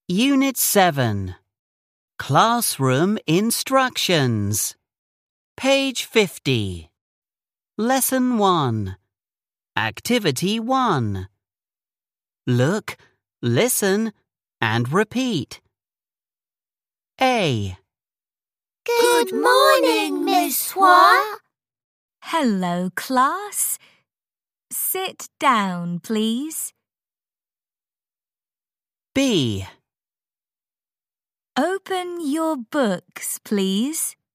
Unit 7. Classroom Instructions. Page 50. Lesson 1. Activity 1. Look, listen, and repeat. A. Good morning, Miss Hua. Hello, class. Sit down, please. B. Open your books, please.